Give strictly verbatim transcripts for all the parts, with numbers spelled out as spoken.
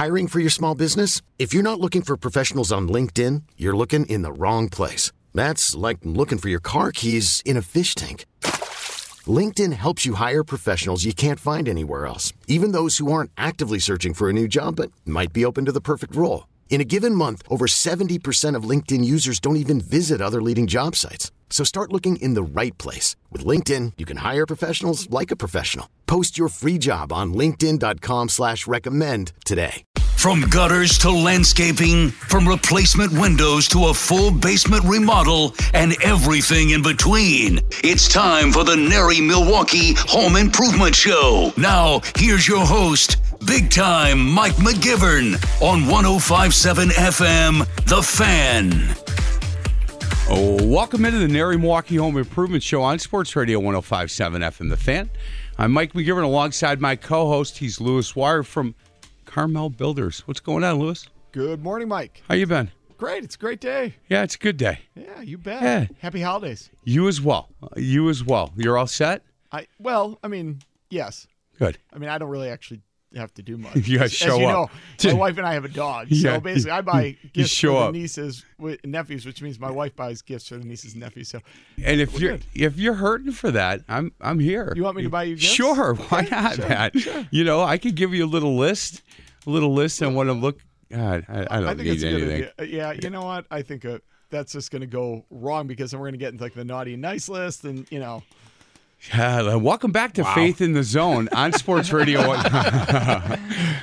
Hiring for your small business? If you're not looking for professionals on LinkedIn, you're looking in the wrong place. That's like looking for your car keys in a fish tank. LinkedIn helps you hire professionals you can't find anywhere else, even those who aren't actively searching for a new job but might be open to the perfect role. In a given month, over seventy percent of LinkedIn users don't even visit other leading job sites. So start looking in the right place. With LinkedIn, you can hire professionals like a professional. Post your free job on linkedin dot com slash recommend today. From gutters to landscaping, from replacement windows to a full basement remodel, and everything in between. It's time for the Nary Milwaukee Home Improvement Show. Now, here's your host, Big Time Mike McGivern on one oh five point seven F M, The Fan. Oh, welcome into the Nary Milwaukee Home Improvement Show on Sports Radio one oh five point seven F M, The Fan. I'm Mike McGivern alongside my co-host. He's Lewis Wire from Carmel Builders. What's going on, Lewis? Good morning, Mike. How you been? Great. It's a great day. Yeah, it's a good day. Yeah, you bet. Yeah. Happy holidays. You as well. You as well. You're all set? I Well, I mean, yes. Good. I mean, I don't really actually have to do much. You gotta As show you up. know, my wife and I have a dog. Yeah. So basically, I buy gifts show for the up. nieces and nephews, which means my wife buys gifts for the nieces and nephews. So, And if We're you're good. if you're hurting for that, I'm I'm here. You want me to buy you gifts? Sure. Why Yeah, not, sure, man? sure. You know, I could give you a little list, a little list on what I'm looking. God, I, I don't I think need it's a good anything. idea. Yeah, you know what? I think uh, that's just going to go wrong because then we're going to get into like the naughty and nice list, and you know. Yeah, welcome back to Wow. Faith in the Zone on Sports Radio. uh,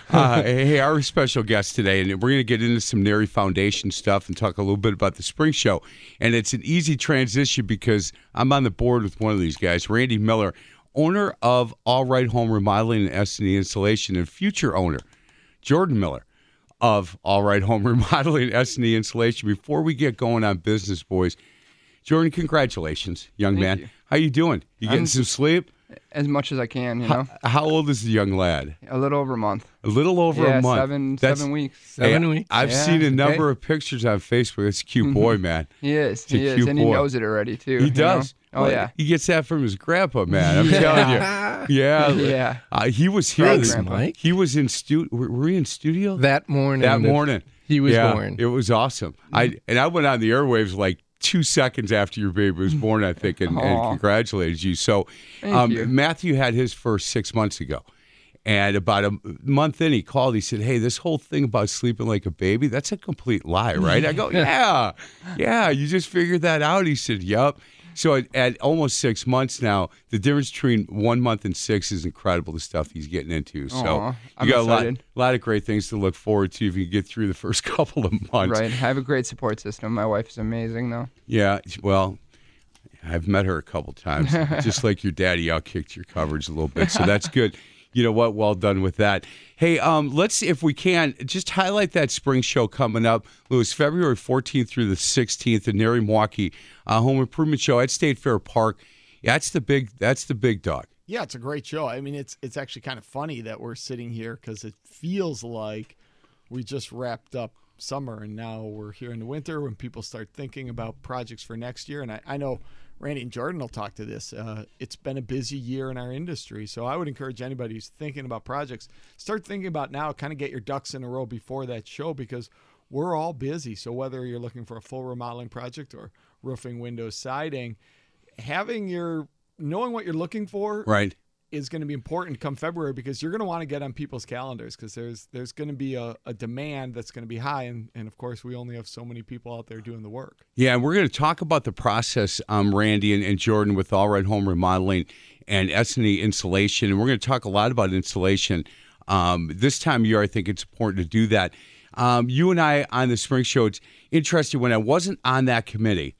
hey, our special guest today, and we're going to get into some Nary Foundation stuff and talk a little bit about the spring show. And it's an easy transition because I'm on the board with one of these guys, Randy Miller, owner of All Right Home Remodeling and S and E Installation, and future owner, Jordan Miller of All Right Home Remodeling and S and E Installation. Before we get going on business, boys, Jordan, congratulations, young Thank man. you. How you doing? You getting I'm- some sleep? As much as I can, you How, know. how old is the young lad? A little over a month. A little over yeah, a month. seven That's- seven weeks. Hey, Seven weeks. I've Yeah, seen a okay. number of pictures on Facebook. It's a cute boy, man. He is. It's a He is, cute and he boy. knows it already too. He you does. know? Oh Well, yeah. He gets that from his grandpa, man. I'm telling you. Yeah. Yeah. Uh, he was here. Thanks, this- Grandpa. Mike. He was in studio. Were were we in studio? That morning. That morning. He was yeah, born. It was awesome. I and I went on the airwaves like two seconds after your baby was born, I think, and, and Aw. congratulated you. So Thank um, you. Matthew had his first six months ago. And about a month in, he called. He said, hey, this whole thing about sleeping like a baby, that's a complete lie, right? I go, yeah, yeah, you just figured that out. He said, yup. So at, at almost six months now, the difference between one month and six is incredible, the stuff he's getting into. So Aw, I'm you got a lot, excited. lot of great things to look forward to if you get through the first couple of months. Right. I have a great support system. My wife is amazing, though. Yeah, well, I've met her a couple times. Just like your daddy, outkicked your coverage a little bit, so that's good. You know what? Well done with that. Hey, um, let's, if we can, just highlight that spring show coming up. Lewis, February fourteenth through the sixteenth in Nary Milwaukee, uh, home improvement show at State Fair Park. That's the big. That's the big dog. Yeah, it's a great show. I mean, it's it's actually kind of funny that we're sitting here because it feels like we just wrapped up summer and now we're here in the winter when people start thinking about projects for next year. And I, I know Randy and Jordan will talk to this. Uh, it's been a busy year in our industry. So I would encourage anybody who's thinking about projects, start thinking about now, kind of get your ducks in a row before that show because we're all busy. So whether you're looking for a full remodeling project or roofing, windows, siding, having your knowing what you're looking for Right. is going to be important come February because you're going to want to get on people's calendars because there's there's going to be a, a demand that's going to be high. And, and, of course, we only have so many people out there doing the work. Yeah, and we're going to talk about the process, um, Randy and, and Jordan, with All Right Home Remodeling and S and E Installation. And we're going to talk a lot about installation. Um, this time of year, I think it's important to do that. Um, you and I on the spring show, it's interesting. When I wasn't on that committee,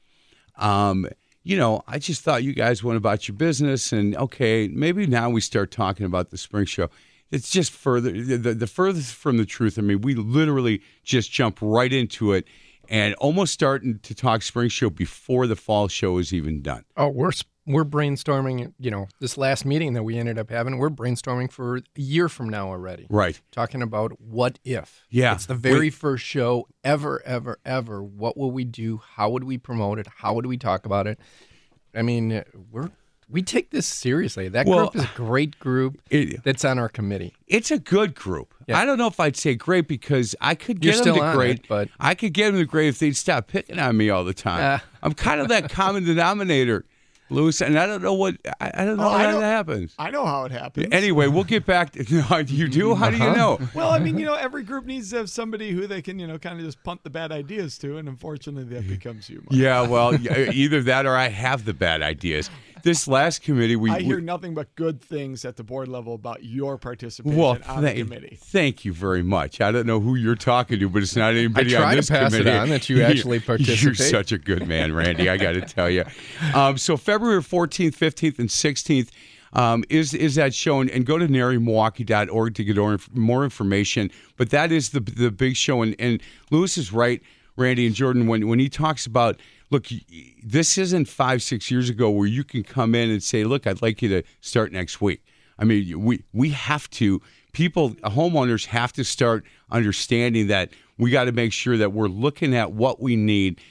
um, you know, I just thought you guys went about your business and, okay, maybe now we start talking about the spring show. It's just further, the, the, the furthest from the truth. I mean, we literally just jumped right into it and almost starting to talk spring show before the fall show is even done. Oh, we're sp- we're brainstorming, you know, this last meeting that we ended up having, we're brainstorming for a year from now already. Right. Talking about what if. Yeah. It's the very Wait. first show ever, ever, ever. What will we do? How would we promote it? How would we talk about it? I mean, we're we take this seriously. That Well, group is a great group it- that's on our committee. It's a good group. Yeah. I don't know if I'd say great because I could You're get them still to on great, it, but- I could get them to great if they'd stop picking on me all the time. Uh. I'm kind of that common denominator, Lewis, and I don't know what I, I don't know Oh, I how know- that happens. I know how it happens. Anyway, we'll get back to no, you do? How do you know? Well, I mean, you know, every group needs to have somebody who they can, you know, kind of just punt the bad ideas to, and unfortunately, that becomes you. Mike. Yeah, well, y- either that or I have the bad ideas. This last committee, we I hear we- nothing but good things at the board level about your participation well, on the thank, committee. thank you very much. I don't know who you're talking to, but it's not anybody I try on to this pass it committee. on that you actually You're participate. such a good man, Randy. I got to tell you. Um, so February fourteenth, fifteenth, and sixteenth um, is is that show, and, and go to nary milwaukee dot org to get more, more information. But that is the the big show, and, and Lewis is right, Randy and Jordan, when when he talks about. Look, this isn't five, six years ago where you can come in and say, look, I'd like you to start next week. I mean, we we have to, people, homeowners have to start understanding that we got to make sure that we're looking at what we need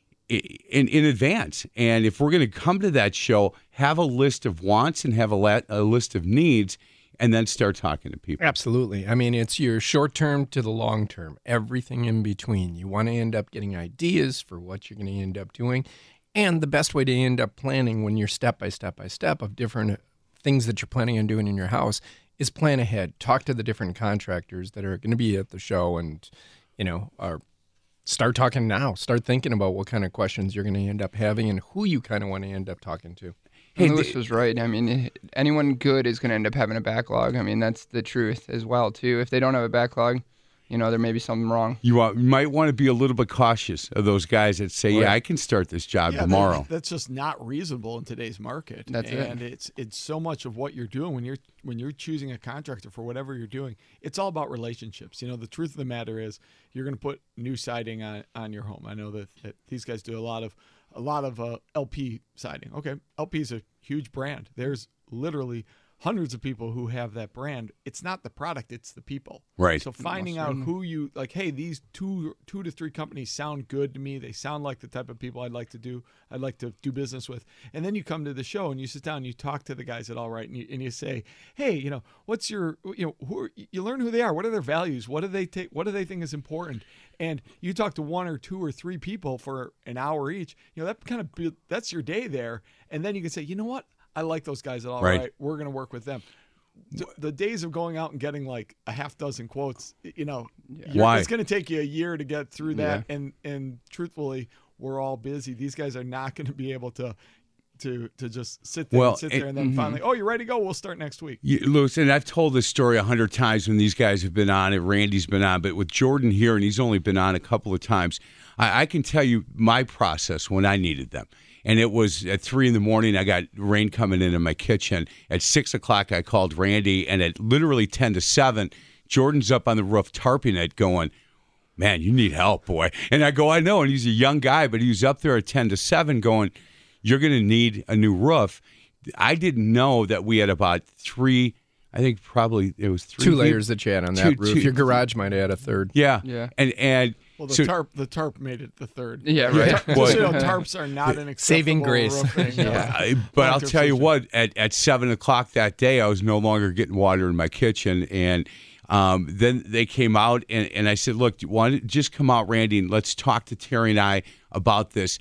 in in advance. And if we're going to come to that show, have a list of wants and have a, la- a list of needs, and then start talking to people. Absolutely. I mean, it's your short term to the long term, everything in between. You want to end up getting ideas for what you're going to end up doing. And the best way to end up planning when you're step by step by step of different things that you're planning on doing in your house is plan ahead. Talk to the different contractors that are going to be at the show and, you know, are start talking now. Start thinking about what kind of questions you're going to end up having and who you kind of want to end up talking to. Hey, Hey, Lewis th- was right. I mean, anyone good is going to end up having a backlog. I mean, that's the truth as well, too. If they don't have a backlog, you know, there may be something wrong. You, want, you might want to be a little bit cautious of those guys that say, yeah, Right. I can start this job Yeah, tomorrow. that- that's just not reasonable in today's market. That's it. and it's it's so much of what you're doing when you're when you're choosing a contractor for whatever you're doing. It's all about relationships. You know, the truth of the matter is you're going to put new siding on on your home. I know that, that these guys do a lot of a lot of uh, L P siding. Okay, L P is a huge brand. There's literally hundreds of people who have that brand. It's not the product, it's the people. Right. So finding out who you like, hey, these two two to three companies sound good to me. They sound like the type of people I'd like to do I'd like to do business with. And then you come to the show and you sit down and you talk to the guys at All Right and you, and you say, hey, you know, what's your you know, who are, you learn who they are. What are their values? What do they take what do they think is important? And you talk to one or two or three people for an hour each. You know, that kind of bu- that's your day there. And then you can say, you know what? I like those guys at All Right. Right. We're going to work with them. The, the days of going out and getting like a half dozen quotes, you know, you're- Why? it's going to take you a year to get through that. And and truthfully, we're all busy. These guys are not going to be able to to to just sit there Well, and sit and- there and then finally, oh, you're ready to go. We'll start next week. You, Lewis, and I've told this story a hundred times when these guys have been on it. Randy's been on, but with Jordan here, and he's only been on a couple of times, I, I can tell you my process when I needed them. And it was at three in the morning. I got rain coming in in my kitchen. At six o'clock, I called Randy, and at literally ten to seven, Jordan's up on the roof tarping it, going, "Man, you need help, boy." And I go, "I know." And he's a young guy, but he was up there at ten to seven, going, "You're going to need a new roof." I didn't know that we had about three. I think probably it was three Two deep. layers that you had on that Two- roof. two- Your garage might add a third. Yeah, Yeah. and and Well, the so- tarp the tarp made it the third. Yeah, right. Just so you know, tarps are not an acceptable Saving grace. roofing, uh, I- but I'll long-term tell you solution. what, at, at seven o'clock that day, I was no longer getting water in my kitchen. And um, then they came out, and, and I said, look, do you want to just come out, Randy, and let's talk to Terry and I about this.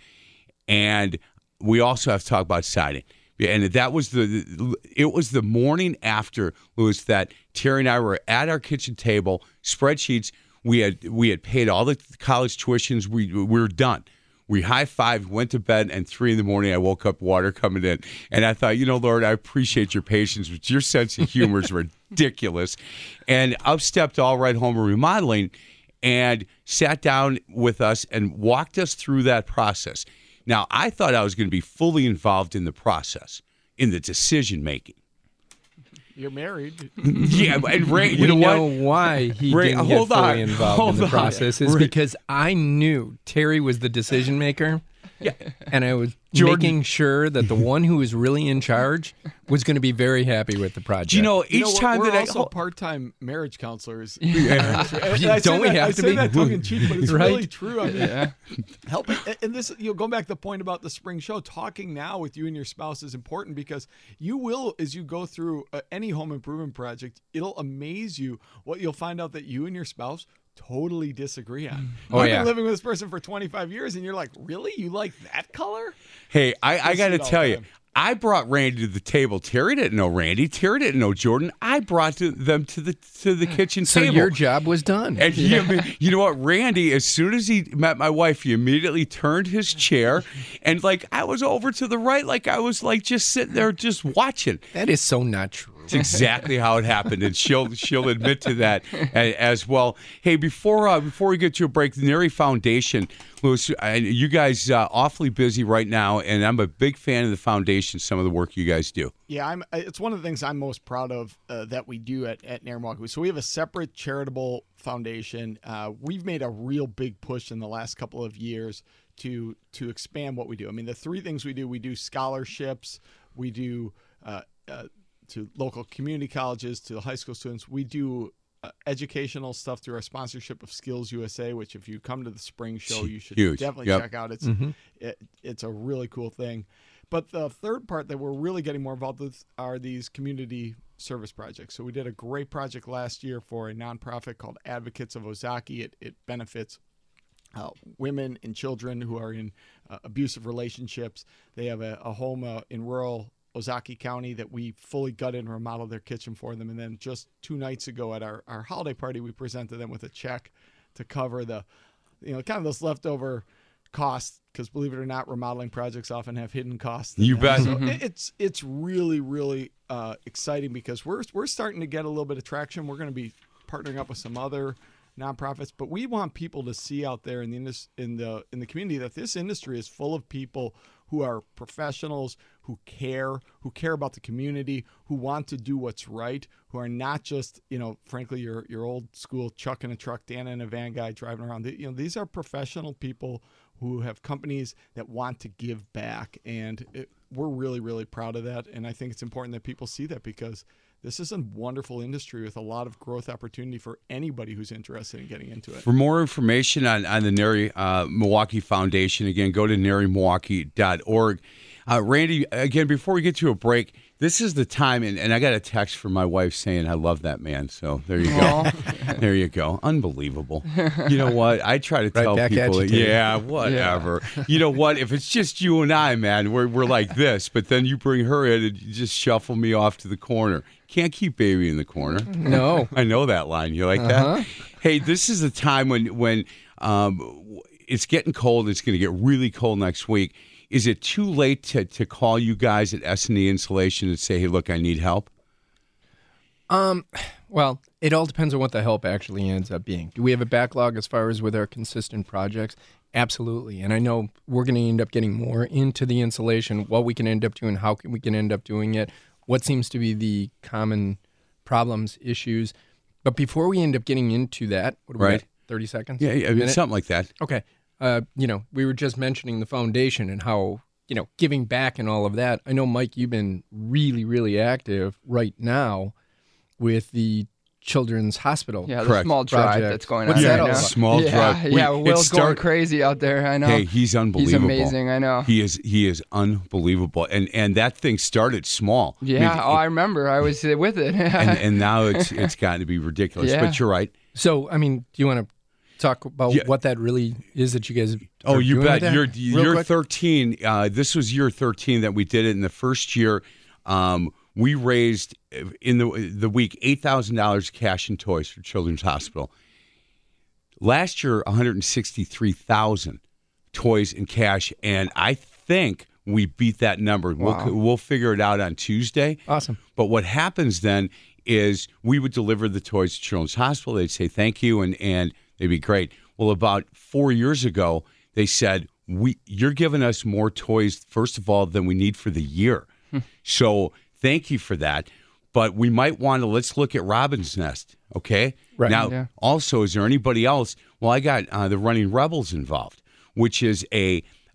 And we also have to talk about siding. And that was the, it was the morning after, Louis, that Terry and I were at our kitchen table, spreadsheets. We had we had paid all the college tuitions. We, we were done. We high-fived, went to bed, and three in the morning I woke up, water coming in. And I thought, you know, Lord, I appreciate your patience, but your sense of humor is ridiculous. And up stepped All Right Home and Remodeling and sat down with us and walked us through that process. Now, I thought I was going to be fully involved in the process, in the decision-making. You're married. Yeah, and Ray, you we know know what? why he Ray, didn't hold get fully on, involved hold in the on. process is Ray. because I knew Terry was the decision maker. Yeah. And I was Jordan- making sure that the one who was really in charge was going to be very happy with the project. You know, each You know, we're, time we're that I also part-time marriage counselors. Yeah. And I say Don't we that, have I to say be? that tongue in cheek, but it's Right? really true. I mean, Yeah. helping and this, you know, going back to the point about the spring show, talking now with you and your spouse is important because you will, as you go through uh, any home improvement project, it'll amaze you what you'll find out that you and your spouse totally disagree on. Oh, I've yeah. been living with this person for twenty-five years, and you're like, really? You like that color? Hey, I, I You'll got see to it all tell the you, time. I brought Randy to the table. Terry didn't know Randy. Terry didn't know Jordan. I brought to, them to the to the kitchen so table. your job was done. And he, you know what, Randy, as soon as he met my wife, he immediately turned his chair, and like I was over to the right, like I was like just sitting there just watching. That is so not true. It's exactly how it happened, and she'll she'll admit to that a- as well. Hey, before uh, before we get to a break, the Neri Foundation, Louis, uh, you guys uh, awfully busy right now, and I'm a big fan of the foundation. Some of the work you guys do. Yeah, I'm. It's one of the things I'm most proud of uh, that we do at at Neri Milwaukee. So we have a separate charitable foundation. Uh, we've made a real big push in the last couple of years to to expand what we do. I mean, the three things we do: we do scholarships, we do uh, uh, to local community colleges, to the high school students. We do uh, educational stuff through our sponsorship of Skills U S A, which if you come to the spring show, you should Huge. definitely Yep. check out. It's Mhm. it, it's a really cool thing. But the third part that we're really getting more involved with are these community service projects. So we did a great project last year for a nonprofit called Advocates of Ozaki. It, it benefits uh, women and children who are in uh, abusive relationships. They have a, a home uh, in rural Ozaki County that we fully gutted and remodeled their kitchen for them. And then just two nights ago at our, our holiday party, we presented them with a check to cover the, you know, kind of those leftover costs, because believe it or not, remodeling projects often have hidden costs. in You them. bet. So it- it's it's really really uh, exciting because we're we're starting to get a little bit of traction. We're going to be partnering up with some other nonprofits, but we want people to see out there in the indus- in the in the community that this industry is full of people who are professionals, who care, who care about the community, who want to do what's right, who are not just, you know, frankly, your your old school Chuck in a truck, Dan in a van guy driving around. You know, these are professional people who have companies that want to give back, and it, we're really, really proud of that. And I think it's important that people see that because this is a wonderful industry with a lot of growth opportunity for anybody who's interested in getting into it. For more information on, on the Neri uh, Milwaukee Foundation, again, go to neri milwaukee dot org. Uh, Randy, again, before we get to a break, this is the time, and, and I got a text from my wife saying, I love that man. So there you go. There you go. Unbelievable. You know what? I try to Right tell back at people, you, Terry. yeah, whatever. You know what? If it's just you and I, man, we're, we're like this, but then you bring her in and you just shuffle me off to the corner. Can't keep baby in the corner. No. I know that line. You like Uh-huh. that? Hey, this is the time when when um, it's getting cold. It's going to get really cold next week. Is it too late to, to call you guys at S and E Insulation and say, hey, look, I need help? Um, well, it all depends on what the help actually ends up being. Do we have a backlog as far as with our consistent projects? Absolutely. And I know we're going to end up getting more into the insulation, what we can end up doing, how can we can end up doing it, what seems to be the common problems, issues. But before we end up getting into that, what do we Right. got, thirty seconds? Yeah, yeah, I mean, Minute? something like that. Okay. Uh, you know, we were just mentioning the foundation and how, you know, giving back and all of that. I know, Mike, you've been really, really active right now with the Children's Hospital. Yeah, the Correct. small drive Project. that's going What's on that right all now. about? Small yeah, drive. We- Yeah, it Will's start- going crazy out there. I know. Hey, he's unbelievable. He's amazing. I know. He is he is unbelievable. And and that thing started small. I mean, yeah. oh, I remember. I was uh, with it. and, and now it's it's gotten to be ridiculous. Yeah. But you're right. So, I mean, do you want to talk about Yeah. what that really is that you guys Oh, are you doing bet. with that? You're Real you're quick? thirteen. Uh, this was year thirteen that we did it. In the first year, um, we raised in the the week eight thousand dollars cash and toys for Children's Hospital. Last year, one hundred sixty three thousand toys and cash, and I think we beat that number. Wow. We'll we'll figure it out on Tuesday. Awesome. But what happens then is we would deliver the toys to Children's Hospital. They'd say thank you, and, and they'd be great. Well, about four years ago, they said, "We you're giving us more toys, first of all, than we need for the year. So thank you for that. But we might want to, let's look at Robin's Nest, okay? Right. Now, Yeah. also, is there anybody else? Well, I got uh, the Running Rebels involved, which is a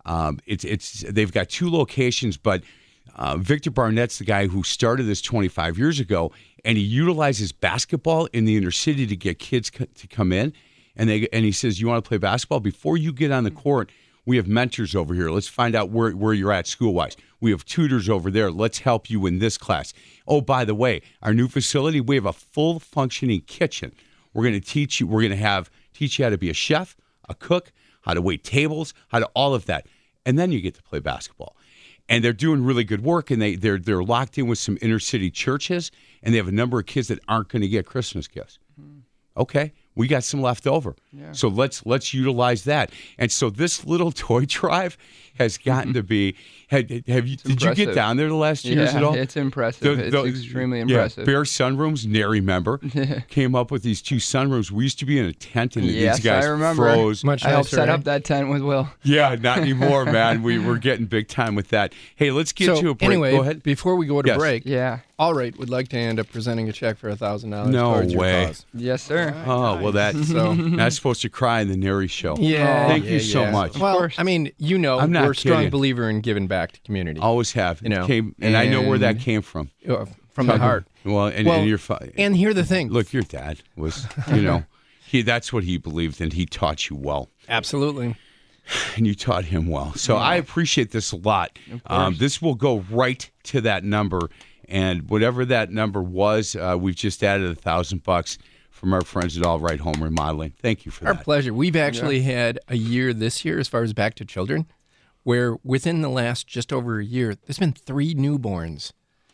Um, it's it's they've got two locations, but uh, Victor Barnett's the guy who started this twenty-five years ago, and he utilizes basketball in the inner city to get kids co- to come in, and they and he says, "You want to play basketball? Before you get on the court, we have mentors over here. Let's find out where, where you're at school-wise. We have tutors over there. Let's help you in this class. Oh, by the way, our new facility, we have a full functioning kitchen. We're going to teach you, we're going to have teach you how to be a chef, a cook, how to wait tables, how to all of that. And then you get to play basketball." And they're doing really good work, and they, they're, they're locked in with some inner-city churches, and they have a number of kids that aren't going to get Christmas gifts. Mm-hmm. Okay, we got some left over. Yeah. So let's let's utilize that. And so this little toy drive has gotten to be. Had, have you? It's did impressive. you get down there the last years yeah, at all? It's impressive. The, the, it's extremely impressive. Yeah, Bear Sunrooms, nary member, came up with these two sunrooms. We used to be in a tent, and yes, these guys I remember. froze. Much I helped nicer, set right? up that tent with Will. Yeah, not anymore, man. We we're getting big time with that. Hey, let's get so to a break. anyway, Go ahead. before we go to Yes. break, Yeah. All Right would like to end up presenting a check for a thousand dollars. No towards your way. cause. Yes, sir. Oh well, that So not supposed to cry in the Neri show. yeah, Thank yeah, you so yeah. much. Well, course. I mean, you know, I'm not we're a strong kidding. believer in giving back to community. Always have. You know, It came, and, I know where that and- came from. Uh, from the heart. Well, and, Well, and your fa- And here's the thing. look, your dad was, you know, he that's what he believed, and he taught you well, Absolutely. and you taught him well. So I appreciate this a lot. Um, this will go right to that number, and whatever that number was, uh, we've just added a thousand bucks from our friends at All Right Home Remodeling. Thank you for Our that. pleasure. We've actually had a year this year as far as Back to Children, where within the last just over a year, there's been three newborns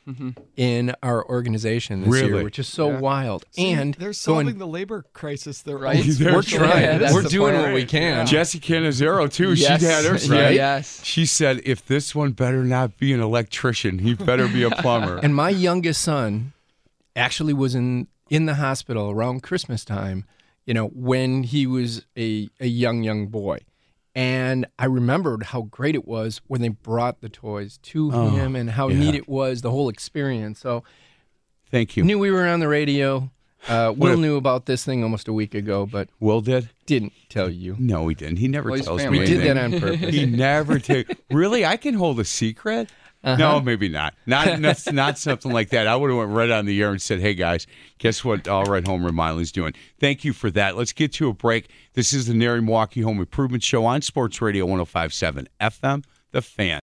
in our organization this Really? year, which is so wild. And they're solving going, the labor crisis. They're Right. own They're we're spiritual trying. Yeah, that's we're the doing point. what we can. Jessica Nazaro, too, Yes. she had hers, Yeah, right? yes. She said, if this one better not be an electrician, he better be a plumber. And my youngest son actually was in, in the hospital around Christmas time, you know, when he was a, a young, young boy. And I remembered how great it was when they brought the toys to him and how yeah. neat it was, the whole experience. So Thank you. knew we were on the radio. Uh, What Will a- knew about this thing almost a week ago, but Will did? didn't tell you. No, he didn't. He never Well, he's tells family. me We did anything. that on purpose. He never take. Really, I can hold a secret. No, maybe not. Not not, not something like that. I would have went right on the air and said, "Hey guys, guess what? All Right Home Remodeling's doing." Thank you for that. Let's get to a break. This is the Nary Milwaukee Home Improvement Show on Sports Radio one oh five point seven F M, The Fan.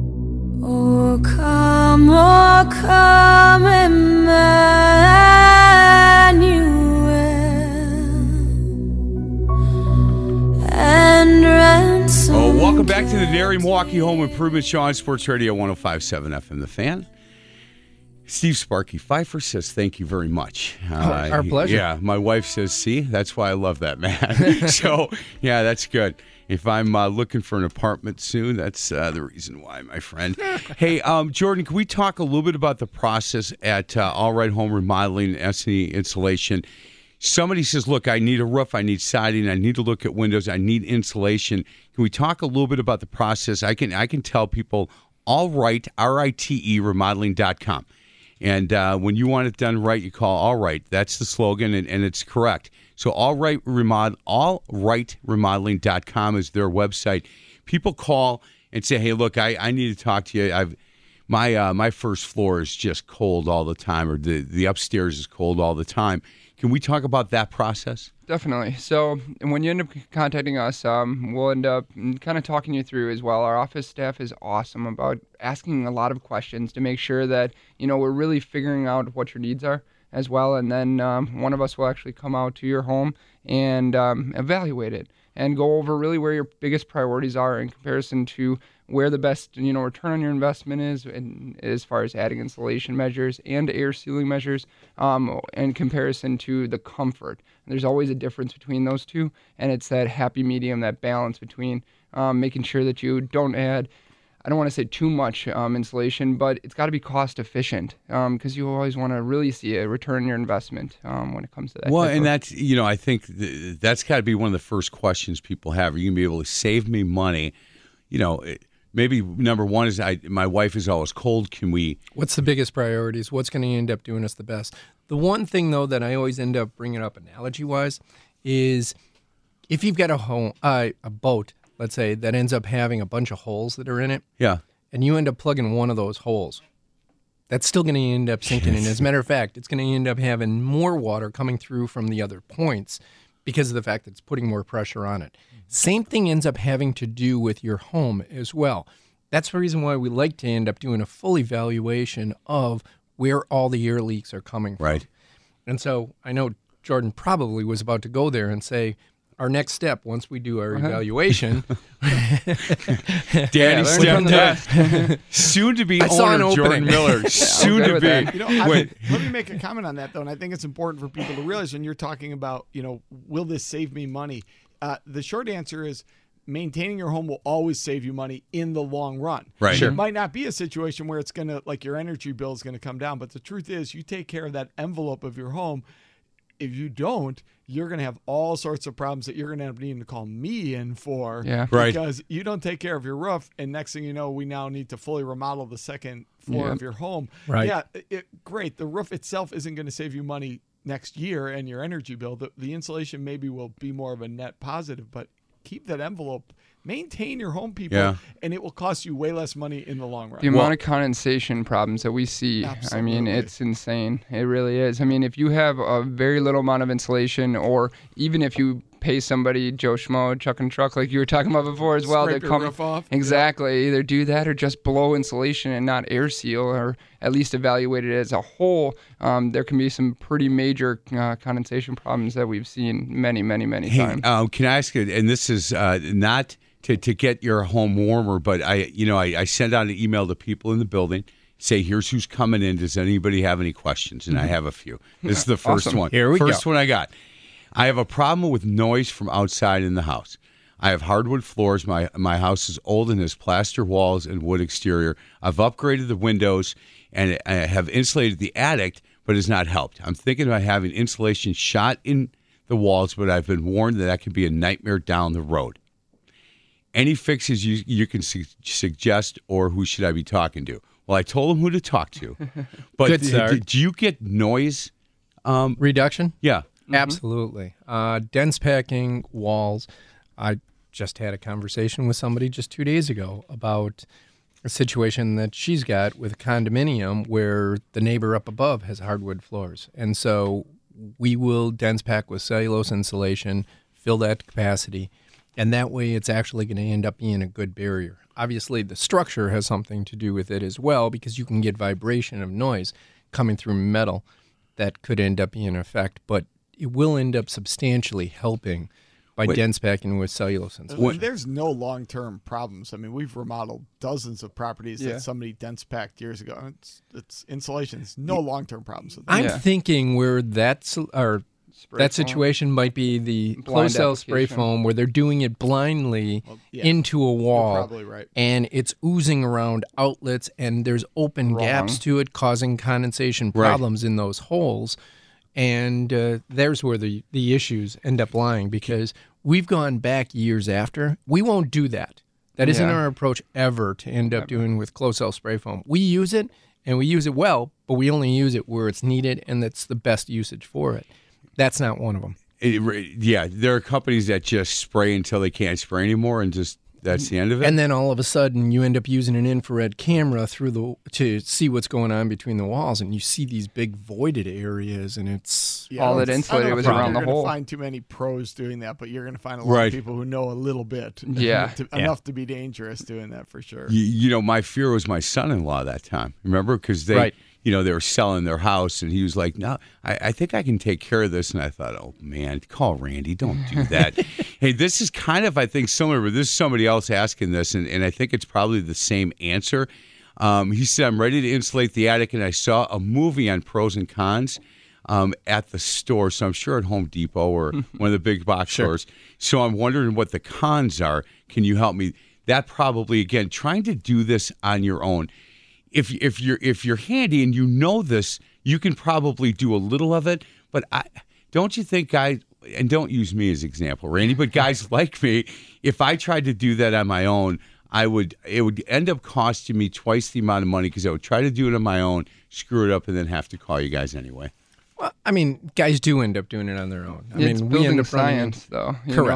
Oh, come, oh, come, Emmanuel, and ransom. Oh, welcome back to the Nary Milwaukee Home Improvement Show on Sports Radio one oh five point seven F M, The Fan. Steve Sparky Pfeiffer says thank you very much. Uh, Oh, our pleasure. Yeah, my wife says, see, that's why I love that man. So, yeah, that's good. If I'm uh, looking for an apartment soon, that's uh, the reason why, my friend. Hey, um, Jordan, can we talk a little bit about the process at uh, All Right Home Remodeling and S and E Insulation? Somebody says, look, I need a roof, I need siding, I need to look at windows, I need insulation. Can we talk a little bit about the process? I can I can tell people, all right, R I T E remodeling dot com. And uh, when you want it done right, you call All Right. That's the slogan, and, and it's correct. So All Right Remodel, all right remodeling dot com is their website. People call and say, hey, look, I, I need to talk to you. I've my uh, my first floor is just cold all the time, or the, the upstairs is cold all the time. Can we talk about that process? Definitely. So when you end up contacting us, um, we'll end up kind of talking you through as well. Our office staff is awesome about asking a lot of questions to make sure that, you know, we're really figuring out what your needs are as well. And then um, one of us will actually come out to your home and um, evaluate it and go over really where your biggest priorities are in comparison to where the best, you know, return on your investment is, and as far as adding insulation measures and air sealing measures, um, in comparison to the comfort. And there's always a difference between those two, and it's that happy medium, that balance between um, making sure that you don't add, I don't want to say too much um, insulation, but it's got to be cost efficient, because um, you always want to really see a return on your investment um, when it comes to that. Well, type and of- that's, you know, I think th- that's got to be one of the first questions people have. Are you going to be able to save me money? You know, it- maybe number one is I, my wife is always cold. Can we? What's the biggest priorities? What's going to end up doing us the best? The one thing, though, that I always end up bringing up analogy-wise is if you've got a home, uh, a boat let's say, that ends up having a bunch of holes that are in it, Yeah. and you end up plugging one of those holes, that's still going to end up sinking. And as a matter of fact, it's going to end up having more water coming through from the other points because of the fact that it's putting more pressure on it. Same thing ends up having to do with your home as well. That's the reason why we like to end up doing a full evaluation of where all the air leaks are coming from. Right. And so I know Jordan probably was about to go there and say, our next step, once we do our evaluation. Danny Yeah, learn from stepped in. Soon to be I saw an owner Jordan opening. Miller. Soon good to with be. that. You know, I, Wait. let me make a comment on that though, and I think it's important for people to realize when you're talking about, you know, will this save me money? Uh, the short answer is maintaining your home will always save you money in the long run. Right. Sure. It might not be a situation where it's gonna like your energy bill is gonna come down, but the truth is, you take care of that envelope of your home. If you don't, you're going to have all sorts of problems that you're going to end up needing to call me in for. Yeah. Right. Because you don't take care of your roof, and next thing you know, we now need to fully remodel the second floor Yeah. of your home. Right. Yeah, it, great. The roof itself isn't going to save you money next year and your energy bill. The, the insulation maybe will be more of a net positive, but keep that envelope. Maintain your home, people, Yeah. and it will cost you way less money in the long run. The amount of condensation problems that we see, I mean, Absolutely. it's insane. It really is. I mean, if you have a very little amount of insulation, or even if you pay somebody, Joe Schmo, Chuck and Truck, like you were talking about before as well, Scrape to your come roof off. exactly, either do that or just blow insulation and not air seal, or at least evaluate it as a whole. Um, there can be some pretty major uh, condensation problems that we've seen many, many, many Hey, times. um, can I ask you, and this is uh, not to, to get your home warmer, but I, you know, I, I send out an email to people in the building, say, here's who's coming in. Does anybody have any questions? And I have a few. This is the first Awesome. one. Here we first go. one I got. I have a problem with noise from outside in the house. I have hardwood floors. My my house is old and has plaster walls and wood exterior. I've upgraded the windows and I have insulated the attic, but it has not helped. I'm thinking about having insulation shot in the walls, but I've been warned that that could be a nightmare down the road. Any fixes you you can su- suggest, or who should I be talking to? Well, I told him who to talk to, but Good d- start. d- do you get noise? Um, Reduction? yeah. Absolutely. Uh, dense packing, walls. I just had a conversation with somebody just two days ago about a situation that she's got with a condominium where the neighbor up above has hardwood floors. And so we will dense pack with cellulose insulation, fill that capacity, and that way it's actually going to end up being a good barrier. Obviously, the structure has something to do with it as well, because you can get vibration of noise coming through metal that could end up being an effect, but it will end up substantially helping by Wait. dense packing with cellulose insulation. What? There's no long-term problems. I mean, we've remodeled dozens of properties Yeah. that somebody dense packed years ago. It's, it's insulation. There's no long-term problems with that. I'm Yeah. thinking where that's or Spray that foam. situation might be the Blind closed cell spray application. foam where they're doing it blindly Well, yeah. into a wall. probably right. And it's oozing around outlets, and there's open Wrong. gaps to it, causing condensation Right. problems in those holes. And uh, there's where the, the issues end up lying, because we've gone back years after. We won't do that. That isn't Yeah. our approach ever to end up doing with closed cell spray foam. We use it, and we use it well, but we only use it where it's needed, and that's the best usage for it. That's not one of them. It, yeah, there are companies that just spray until they can't spray anymore, and just that's the end of it. And then all of a sudden, you end up using an infrared camera through the to see what's going on between the walls, and you see these big voided areas, and it's Yeah, all I that don't- I insulated don't was think around you're the gonna hole. Find too many pros doing that, but you're going to find a lot Right. of people who know a little bit. Yeah. to, Yeah. enough to be dangerous doing that for sure. you, you know, my fear was my son-in-law that time. Remember, because they, Right. you know, they were selling their house, and he was like, "No, I, I think I can take care of this." And I thought, "Oh man, call Randy. Don't do that." Hey, this is kind of, I think, similar, but this is somebody else asking this, and, and I think it's probably the same answer. Um, he said, "I'm ready to insulate the attic, and I saw a movie on pros and cons um, at the store. So I'm sure at Home Depot or one of the big box stores. So I'm wondering what the cons are. Can you help me?" That probably, again, trying to do this on your own. If if you're if you're handy and you know this, you can probably do a little of it. But I don't you think, guys, and don't use me as example, Randy, but guys like me, if I tried to do that on my own, I would it would end up costing me twice the amount of money, because I would try to do it on my own, screw it up, and then have to call you guys anyway. Well, I mean, guys do end up doing it on their own. I It's mean, we building end up running science, though. you Correct. know?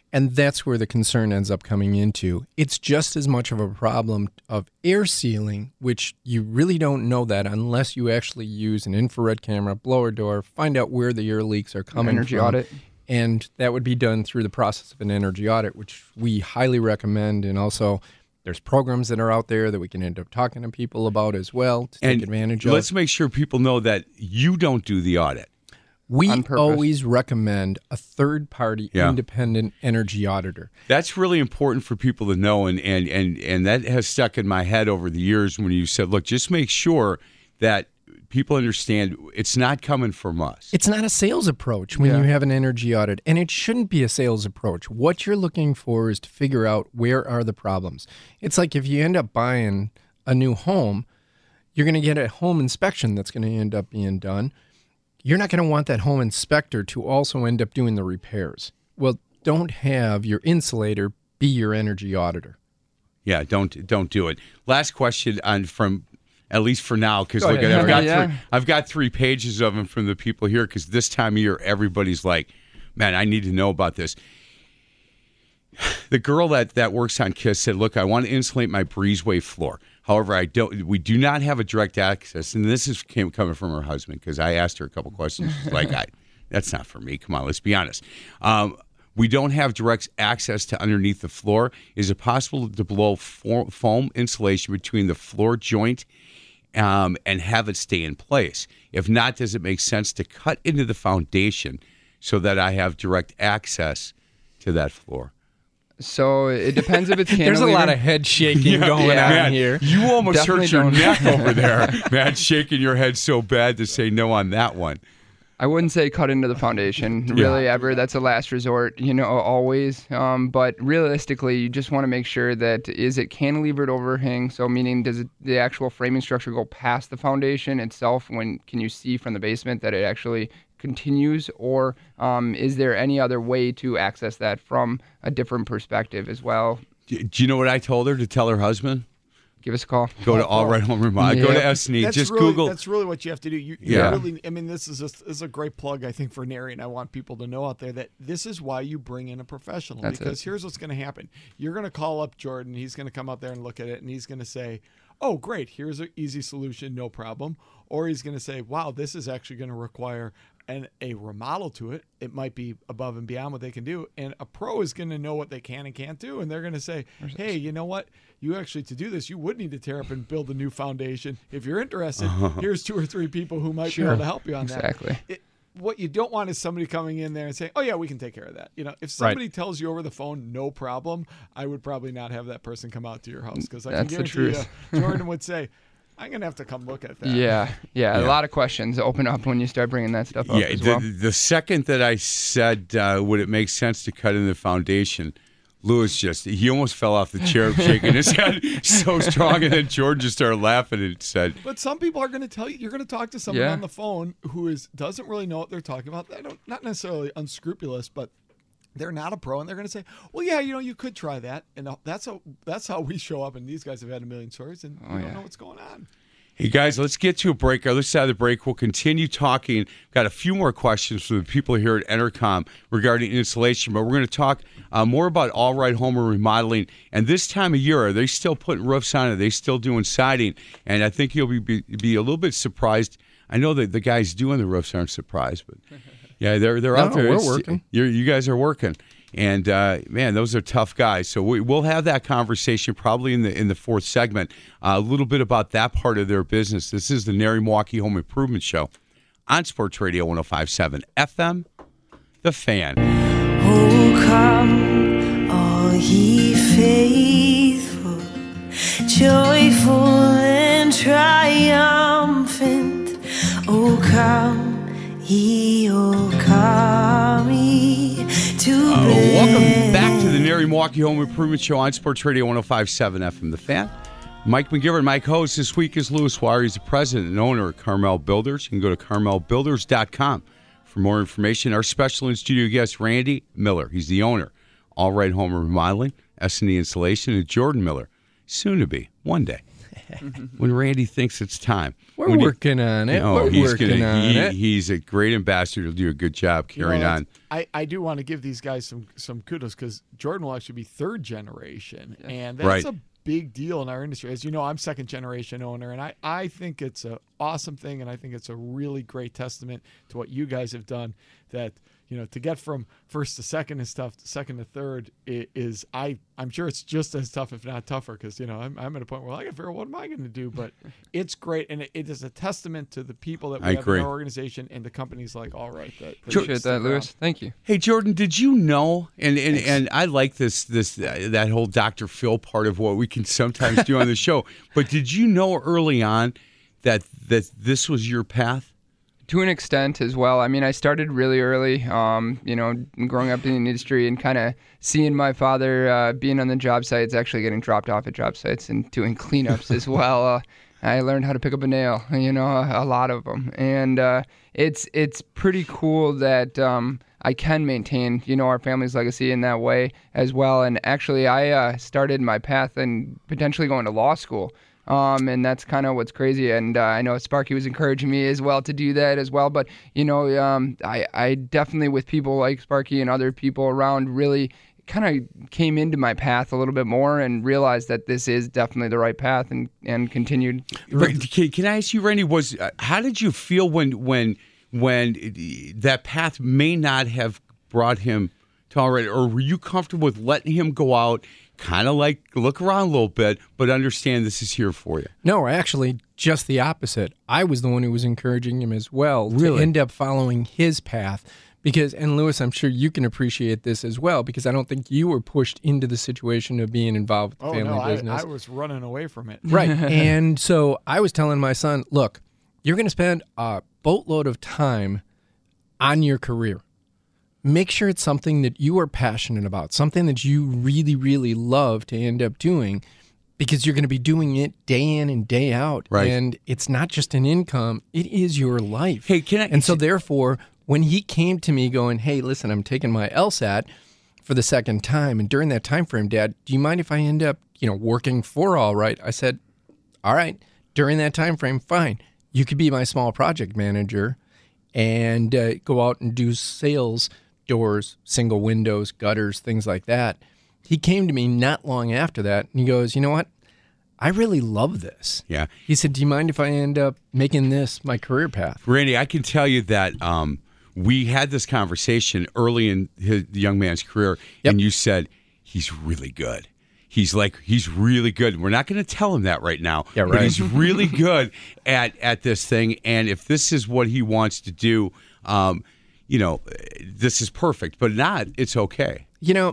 And that's where the concern ends up coming into. It's just as much of a problem of air sealing, which you really don't know that unless you actually use an infrared camera, blower door, find out where the air leaks are coming Energy from. audit. And that would be done through the process of an energy audit, which we highly recommend. And also, there's programs that are out there that we can end up talking to people about as well to And take advantage of. let's make sure people know that you don't do the audit. We on purpose. always recommend a third-party Yeah. independent energy auditor. That's really important for people to know, and, and, and, and that has stuck in my head over the years when you said, look, just make sure that people understand it's not coming from us. It's not a sales approach when Yeah. you have an energy audit, and it shouldn't be a sales approach. What you're looking for is to figure out where are the problems. It's like if you end up buying a new home, you're going to get a home inspection that's going to end up being done. You're not going to want that home inspector to also end up doing the repairs. Well, don't have your insulator be your energy auditor. Yeah, don't don't do it. Last question on from at least for now, because Go look, ahead. I've got Yeah. three, I've got three pages of them from the people here. Because this time of year, everybody's like, "Man, I need to know about this." The girl that that works on KISS said, "Look, I want to insulate my breezeway floor. However, I don't. We do not have a direct access." And this is came, coming from her husband because I asked her a couple questions. She's like, I, "That's not for me. Come on, let's be honest." Um, We don't have direct access to underneath the floor. Is it possible to blow fo- foam insulation between the floor joint um, and have it stay in place? If not, does it make sense to cut into the foundation so that I have direct access to that floor? So it depends if it's cantilever. There's a lot of head shaking going yeah. on Man, here. you almost Definitely hurt your don't. neck over there, man, shaking your head so bad to say no on that one. I wouldn't say cut into the foundation, really, ever. That's a last resort, you know, always. Um, but realistically, you just want to make sure that is it cantilevered overhang? So meaning does it, the actual framing structure go past the foundation itself? When can you see from the basement that it actually continues? Or um, is there any other way to access that from a different perspective as well? Do, do you know what I told her to tell her husband? Give us a call. Go to All Right Home Remodel. Go to Yep. S N E. That's Just really, Google. That's really what you have to do. You, you Yeah. really, I mean, this is a, this is a great plug, I think, for Nary, and I want people to know out there that this is why you bring in a professional. That's because it. here's what's going to happen: you're going to call up Jordan. He's going to come out there and look at it, and he's going to say, "Oh, great! Here's an easy solution, no problem." Or he's going to say, "Wow, this is actually going to require an, a remodel to it. It might be above and beyond what they can do." And a pro is going to know what they can and can't do, and they're going to say, "Hey, you know what? You actually, to do this, you would need to tear up and build a new foundation. If you're interested, here's two or three people who might be able to help you on Exactly. that." It, what you don't want is somebody coming in there and saying, "Oh yeah, we can take care of that." You know, if somebody tells you over the phone, "No problem," I would probably not have that person come out to your house, because I That's can the guarantee truth. you, Jordan would say, "I'm gonna have to come look at that." Yeah, yeah, Yeah. a lot of questions open up when you start bringing that stuff up Yeah, as the, well. the second that I said, uh, would it make sense to cut in the foundation, Lewis just, he almost fell off the chair shaking his head so strong, and then Jordan just started laughing and said, But some people are going to tell you, you're going to talk to someone Yeah. on the phone who is doesn't really know what they're talking about. They don't, not necessarily unscrupulous, but they're not a pro, and they're going to say, "Well, yeah, you know, you could try that." And that's how that's how we show up. And these guys have had a million stories, and Oh, we don't yeah. know what's going on. Hey, guys, let's get to a break. Other side of the break, we'll continue talking. Got a few more questions from the people here at Entercom regarding insulation, but we're going to talk uh, more about All Right Home Remodeling. And this time of year, are they still putting roofs on? Are they still doing siding? And I think you'll be, be, be a little bit surprised. I know that the guys doing the roofs aren't surprised, but yeah, they're they're out No, there. we're It's- working. You're, you guys are working. And uh, man, those are tough guys. So we, we'll have that conversation probably in the in the fourth segment. Uh, a little bit about that part of their business. This is the Nary Milwaukee Home Improvement Show on Sports Radio one oh five point seven F M, The Fan. Oh, come, all ye faithful, joyful and triumphant. Oh, come, ye, oh, come ye to Uh, bless. welcome back to the Nary Milwaukee Home Improvement Show on Sports Radio one oh five point seven F M, The Fan. Mike McGivern, Mike host. This week is Lewis Wire. He's the president and owner of Carmel Builders. You can go to carmel builders dot com for more information. Our special in-studio guest, Randy Miller. He's the owner. All Right Home Remodeling, S and E Installation, and Jordan Miller, soon to be, one day, when Randy thinks it's time. We're When he- working on it. Oh, We're he's working gonna, on he- it. He's a great ambassador. He'll do a good job You know, carrying that's- on. I, I do want to give these guys some some kudos because Jordan will actually be third generation, and that's Right. a big deal in our industry. As you know, I'm second generation owner, and I, I think it's an awesome thing, and I think it's a really great testament to what you guys have done. That you know, to get from first to second and stuff, second to third i- is I I'm sure it's just as tough, if not tougher, because you know I'm I'm at a point where I got to figure out what am I going to do, but it's great, and it, it is a testament to the people that we I have agree. in our organization and the companies like All Right. That, that Appreciate stick that, around. Lewis. Thank you. Hey Jordan, did you know? And and, and I like this this uh, that whole Doctor Phil part of what we can sometimes do on the show. But did you know early on that that this was your path? To an extent as well. I mean, I started really early, um, you know, growing up in the industry and kind of seeing my father uh, being on the job sites, actually getting dropped off at job sites and doing cleanups as well. Uh, I learned how to pick up a nail, you know, a, a lot of them. And uh, it's it's pretty cool that um, I can maintain, you know, our family's legacy in that way as well. And actually, I uh, started my path and potentially going to law school. Um, and that's kind of what's crazy. And uh, I know Sparky was encouraging me as well to do that as well. But, you know, um, I, I definitely, with people like Sparky and other people around, really kind of came into my path a little bit more and realized that this is definitely the right path and, and continued. Right, Can, can I ask you, Randy? Was uh, how did you feel when when when that path may not have brought him to All Right, or were you comfortable with letting him go out? Kind of like look around a little bit, but understand this is here for you. No, actually, just the opposite. I was the one who was encouraging him as well Really? to end up following his path. Because, and Lewis, I'm sure you can appreciate this as well, because I don't think you were pushed into the situation of being involved with the Oh family no, I, business. I was running away from it. Right. And so I was telling my son, look, you're going to spend a boatload of time on your career. Make sure it's something that you are passionate about, something that you really, really love to end up doing, because you're going to be doing it day in and day out. Right. And it's not just an income, it is your life. Hey, can I- And so therefore, when he came to me going, hey, listen, I'm taking my LSAT for the second time, and during that time frame, Dad, do you mind if I end up, you know, working for All Right? I said, all right, during that time frame, fine. You could be my small project manager and uh, go out and do sales, doors, single windows, gutters, things like that. He came to me not long after that, and he goes, you know what? I really love this. Yeah. He said, do you mind if I end up making this my career path? Randy, I can tell you that um, we had this conversation early in his, the young man's career, Yep. and you said, he's really good. He's like, he's really good. We're not going to tell him that right now. Yeah, But right. he's really good at, at this thing, and if this is what he wants to do, um, you know, this is perfect. But not, it's okay. You know,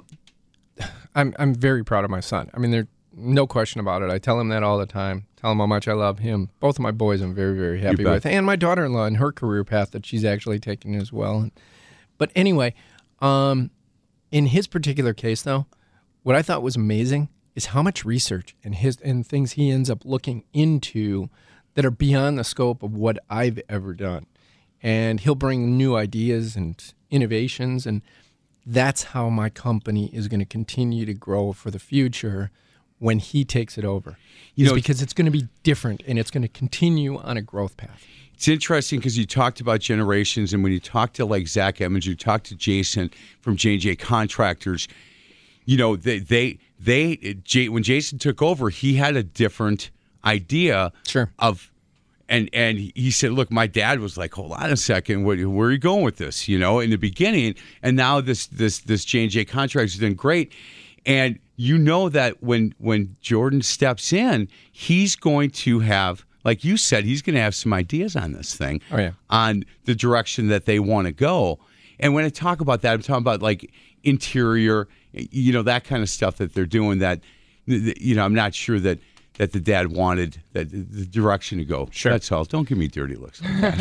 I'm I'm very proud of my son. I mean, there's no question about it. I tell him that all the time. Tell him how much I love him. Both of my boys I'm very, very happy bet. with. And my daughter-in-law and her career path that she's actually taken as well. But anyway, um, in his particular case, though, what I thought was amazing is how much research and his and things he ends up looking into that are beyond the scope of what I've ever done. And he'll bring new ideas and innovations, and that's how my company is going to continue to grow for the future when he takes it over. You Is know, because it's going to be different, and it's going to continue on a growth path. It's interesting because you talked about generations, and when you talk to like Zach Emmons, you talk to Jason from J and J Contractors, you know, they they they J, when Jason took over, he had a different idea Sure. of. And and he said, look, my dad was like, hold on a second, where, where are you going with this? You know, in the beginning, and now this this this J and J Contracts has done great. And you know that when when Jordan steps in, he's going to have, like you said, he's going to have some ideas on this thing, Oh, yeah. on the direction that they want to go. And when I talk about that, I'm talking about like interior, you know, that kind of stuff that they're doing. That, you know, I'm not sure that. that the dad wanted that the direction to go. Sure. That's all. Don't give me dirty looks.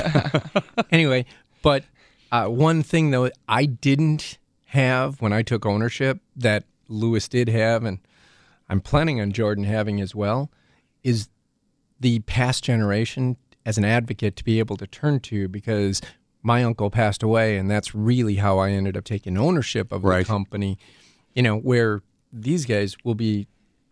Anyway, but uh, one thing, though, I didn't have when I took ownership that Lewis did have, and I'm planning on Jordan having as well, is the past generation as an advocate to be able to turn to, because my uncle passed away, and that's really how I ended up taking ownership of Right. the company, you know, where these guys will be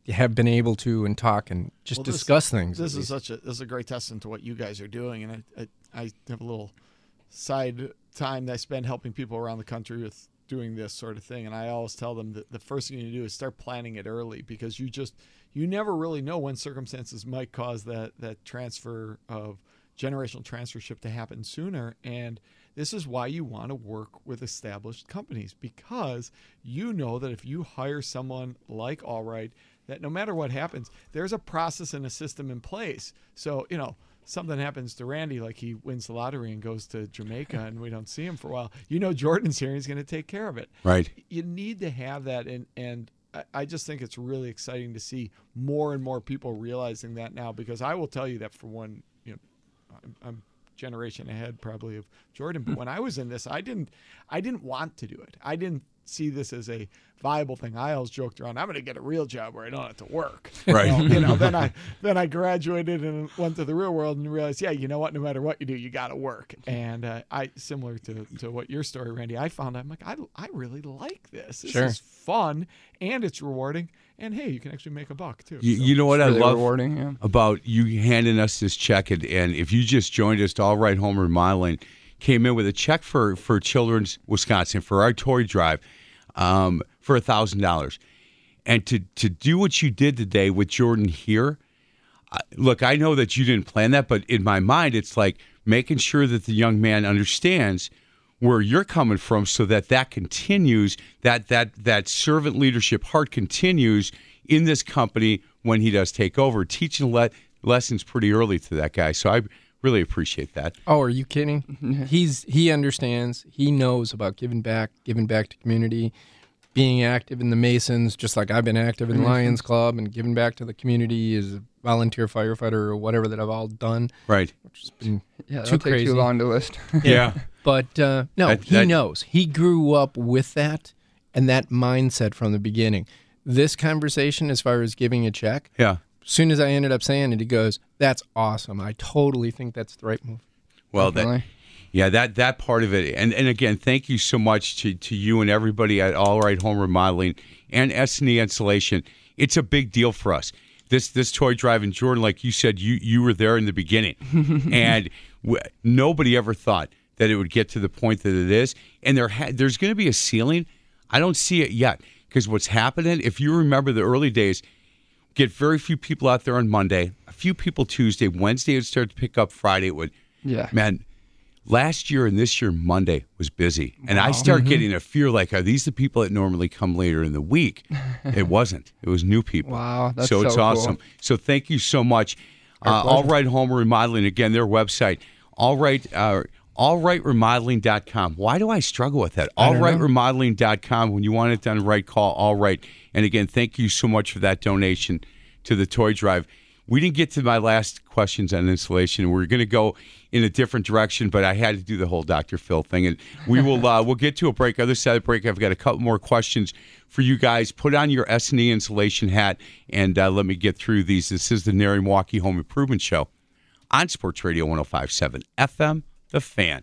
have been able to and talk and just Well, this- discuss things. This at is least. such a this is a great testament to what you guys are doing, and I, I I have a little side time that I spend helping people around the country with doing this sort of thing, and I always tell them that the first thing you do is start planning it early, because you just you never really know when circumstances might cause that that transfer of generational transfership to happen sooner. And this is why you want to work with established companies, because you know that if you hire someone like Allright, that no matter what happens, there's a process and a system in place. So, you know, something happens to Randy, like he wins the lottery and goes to Jamaica and we don't see him for a while. You know, Jordan's here and he's going to take care of it. Right. You need to have that. And, and I- I just think it's really exciting to see more and more people realizing that now, because I will tell you that for one, you know, I'm, I'm generation ahead probably of Jordan, but when I was in this, I didn't, I didn't want to do it. I didn't see this as a viable thing. I always joked around, I'm going to get a real job where I don't have to work. Right. You know, you know, then I, then I graduated and went to the real world and realized, yeah, you know what, no matter what you do, you got to work. And uh, I, similar to, to what your story, Randy, I found, I'm like, I, I really like this. This Sure. is fun and it's rewarding. And hey, you can actually make a buck too. You, So- you know what It's really I love rewarding, yeah. about you handing us this check, and, and if you just joined us, Allright Home Remodeling came in with a check for, for Children's Wisconsin for our toy drive um, for one thousand dollars. And to, to do what you did today with Jordan here, I- look, I know that you didn't plan that, but in my mind, it's like making sure that the young man understands where you're coming from, so that that continues, that that that servant leadership heart continues in this company when he does take over, teaching le- lessons pretty early to that guy. So I really appreciate that. Oh, are you kidding? He's he understands. He knows about giving back, giving back to community, being active in the Masons, just like I've been active in the Lions Club and giving back to the community as a volunteer firefighter or whatever that I've all done. Right. Which has been Yeah, too that'll take crazy. too long to list. Yeah. But uh, no, That- he that- knows. He grew up with that and that mindset from the beginning. This conversation, as far as giving a check, Yeah. as soon as I ended up saying it, he goes, "That's awesome. I totally think that's the right move." Well, that, Definitely. yeah, that that part of it, and and again, thank you so much to, to you and everybody at Allright Home Remodeling and S and E Installation. It's a big deal for us. This this toy drive, and Jordan, like you said, you you were there in the beginning, and w- nobody ever thought that it would get to the point that it is. And there ha- there's going to be a ceiling. I don't see it yet, because what's happening, if you remember the early days, get very few people out there on Monday, a few people Tuesday, Wednesday it would start to pick up, Friday it would. Yeah. Man, last year and this year, Monday was busy. And I start Mm-hmm. getting a fear like, are these the people that normally come later in the week? It wasn't. It was new people. Wow, that's so it's so cool. awesome. So thank you so much. Uh, Allright Home Remodeling, again, their website, Allright, uh, allright remodeling dot com. Why do I struggle with that? allright remodeling dot com. When you want it done right, call Allright. And again, thank you so much for that donation to the toy drive. We didn't get to my last questions on installation. We're going to go in a different direction, but I had to do the whole Doctor Phil thing, and we will uh, we'll get to a break. Other side of the break, I've got a couple more questions for you guys. Put on your S and E insulation hat, and uh, let me get through these. This is the Nary Milwaukee Home Improvement Show on Sports Radio one oh five point seven F M, The Fan.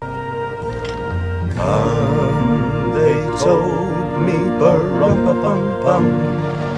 They told me, bum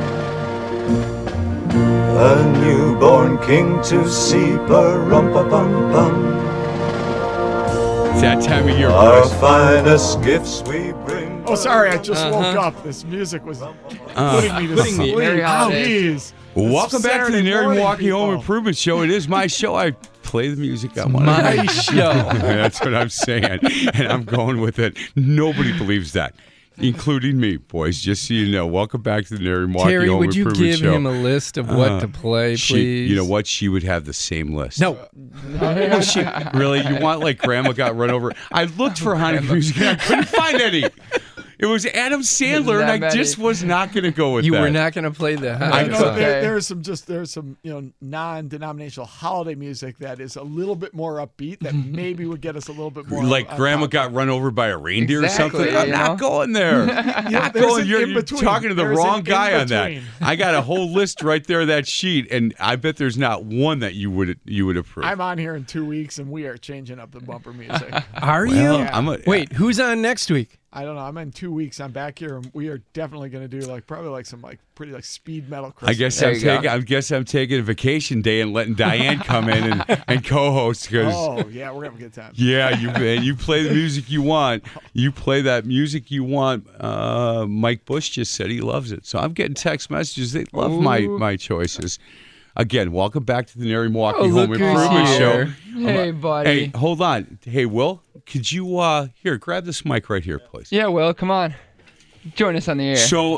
a newborn king to see, bum It's that time of year, Our boys. finest gifts we bring. Oh, sorry, I just woke up. This music was putting me to Putting me- sleep. Merry holidays. Jeez. Welcome back to the Saturday Nary morning, Milwaukee Home people. Improvement Show. It is my show. I play the music I want. My show. That's what I'm saying, and I'm going with it. Nobody believes that, including me, boys. Just so you know. Welcome back to the Nary Milwaukee Terry, Home would you Improvement give Show. him a list of what Uh, to play, She, please? you know what? She would have the same list. No. Oh, she, really? You want like Grandma Got Run Over? I looked for Hanukkah music and I couldn't find any. It was Adam Sandler, and I that just many. was not going to go with You that. were not going to play the I You know, know. okay. there, there's some just there's some you know non-denominational holiday music that is a little bit more upbeat that maybe would get us a little bit more Like on Grandma top. got run over by a reindeer Exactly, or something. I'm you not know? going there. not there's going. an You're, you're in-between. talking to the There's wrong an guy on that. in-between. I got a whole list right there, that sheet, and I bet there's not one that you would you would approve. I'm on here in two weeks and we are changing up the bumper music. Are Well, you? I'm a- Wait, who's on next week? I don't know. I'm in two weeks. I'm back here, and we are definitely going to do like probably like some like pretty like speed metal. I Christmas. guess There I'm you go. taking. I guess I'm taking a vacation day and letting Diane come in and, and co-host because. Oh yeah, we're gonna have a good time. Yeah, you and you play the music you want. You play that music you want. Uh, Mike Bush just said he loves it. So I'm getting text messages. They love my Ooh. my choices. Again, welcome back to the Nary Milwaukee Oh, Home look who's Improvement Show. here. Hey, buddy. Hey, hold on. Hey, Will, could you uh here grab this mic right here, please? Yeah, Will, come on. Join us on the air. So,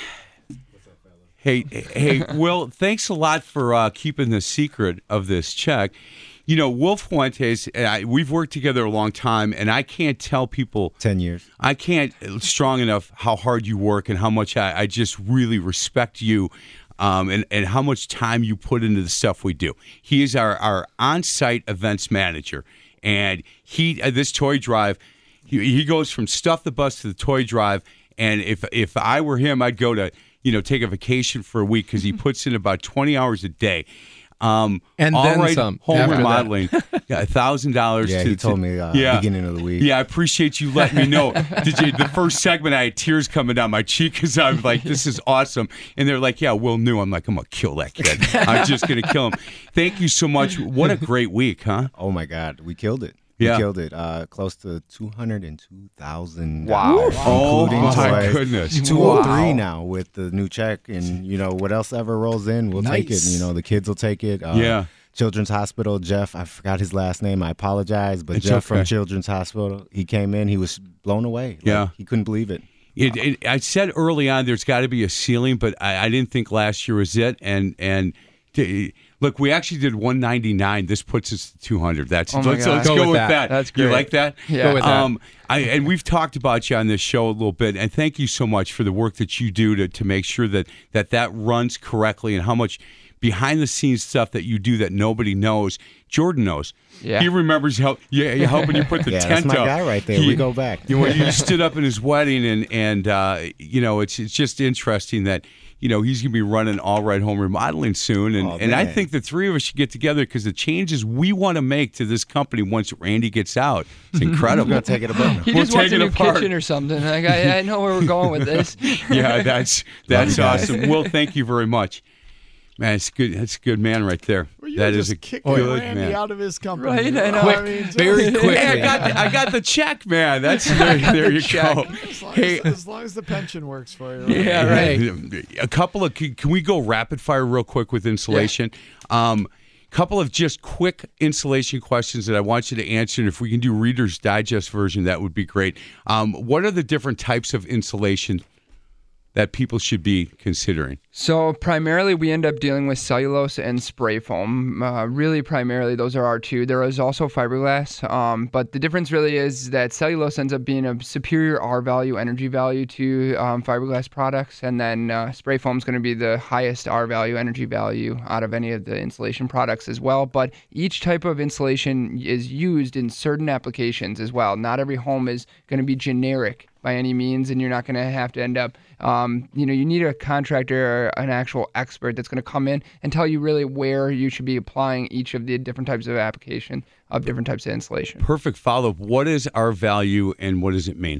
hey, hey, Will, thanks a lot for uh, keeping the secret of this check. You know, Will Fuentes, and I, we've worked together a long time, and I can't tell people ten years. I can't strong enough how hard you work and how much I, I just really respect you. Um, and, and how much time you put into the stuff we do. He is our, our on-site events manager, and he uh, this toy drive, he, he goes from stuff the bus to the toy drive. And if if I were him, I'd go to you know take a vacation for a week because he puts in about twenty hours a day. Um, And all then right, some home after that. remodeling, a thousand dollars. Yeah, to, he told to- me uh, yeah. beginning of the week. Yeah, I appreciate you letting me know. Did you, the first segment, I had tears coming down my cheek because I'm like, this is awesome. And they're like, yeah, Will knew. I'm like, I'm going to kill that kid. I'm just going to kill him. Thank you so much. What a great week, huh? Oh my God, we killed it. Yeah. We killed it. Uh, close to two hundred and two thousand. Wow. Oh, including my toys. goodness. Two oh three Wow. now with the new check, and you know what else ever rolls in, we'll take it. Nice. You know the kids will take it. Uh, Yeah. Children's Hospital, Jeff. I forgot his last name. I apologize, but It's Jeff okay. from Children's Hospital. He came in. He was blown away. Like, Yeah. he couldn't believe it. It, it, I said early on there's got to be a ceiling, but I, I didn't think last year was it. And and t- look, we actually did one ninety-nine. This puts us to two hundred. That's Oh my let's, God. let's Go go, with with that. that. That's You great. like that? Yeah. Go with that. Um, I, and we've talked about you on this show a little bit, and thank you so much for the work that you do to, to make sure that, that that runs correctly and how much behind the scenes stuff that you do that nobody knows. Jordan knows. Yeah. He remembers help, yeah, helping you put the Yeah, tent that's my up. guy right there. He- We go back. You know, you stood up in his wedding, and and uh, you know, it's it's just interesting that you know he's going to be running All Right Home Remodeling soon, and Oh, and I man. think the three of us should get together because the changes we want to make to this company once Randy gets out, it's We're incredible. gonna take it apart. He We'll just wants take a it new apart. kitchen or something. Like, I, I know where we're going with this. Yeah, that's that's you guys. awesome. Will, thank you very much. Man, it's good. That's a good man right there. Well, you That just is a kicking good Randy man. out of his company. Right, I You know. what Quick, mean? Just- very quick. Hey, I got the, I got the check, man. That's there, there you check. go. As long, Hey, as, as long as the pension works for you. Right? Yeah, right. A couple of can, can we go rapid fire real quick with insulation? Um, couple of just quick insulation questions that I want you to answer, and if we can do Reader's Digest version, that would be great. Um, what are the different types of insulation that people should be considering? So primarily, we end up dealing with cellulose and spray foam. Uh, really, primarily, those are our two. There is also fiberglass, um, but the difference really is that cellulose ends up being a superior R value, energy value to um, fiberglass products, and then uh, spray foam is going to be the highest R value, energy value out of any of the insulation products as well. But each type of insulation is used in certain applications as well. Not every home is going to be generic by any means, and you're not going to have to end up, um, you know, you need a contractor or an actual expert that's going to come in and tell you really where you should be applying each of the different types of application of different types of insulation. Perfect follow-up. What is our value and what does it mean?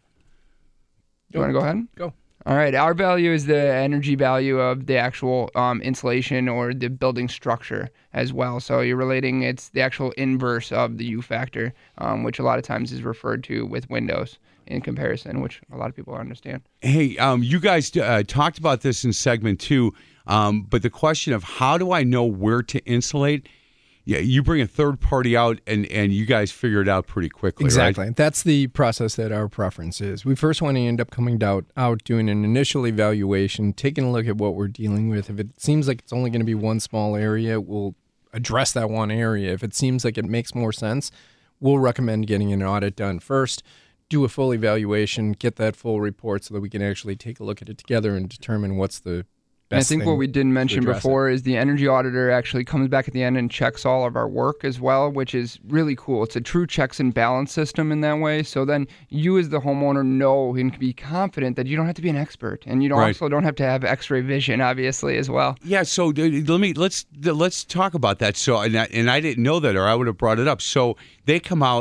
You want to go ahead? Go. All right. Our value is the energy value of the actual um, insulation or the building structure as well. So you're relating, it's the actual inverse of the U factor, um, which a lot of times is referred to with windows in comparison, which a lot of people understand. Hey, um, you guys uh, talked about this in segment two, um, but the question of how do I know where to insulate? Yeah, you bring a third party out, and, and you guys figure it out pretty quickly, Exactly. right? That's the process that our preference is. We first want to end up coming out, out doing an initial evaluation, taking a look at what we're dealing with. If it seems like it's only going to be one small area, we'll address that one area. If it seems like it makes more sense, we'll recommend getting an audit done first, do a full evaluation, get that full report so that we can actually take a look at it together and determine what's the And I best think thing what we didn't mention address it. before is the energy auditor actually comes back at the end and checks all of our work as well, which is really cool. It's a true checks and balance system in that way. So then you as the homeowner know and can be confident that you don't have to be an expert, and you don't Right. also don't have to have X-ray vision, obviously, as well. Yeah, so uh, let me let's let's talk about that. So, and I, and I didn't know that, or I would have brought it up. So they come out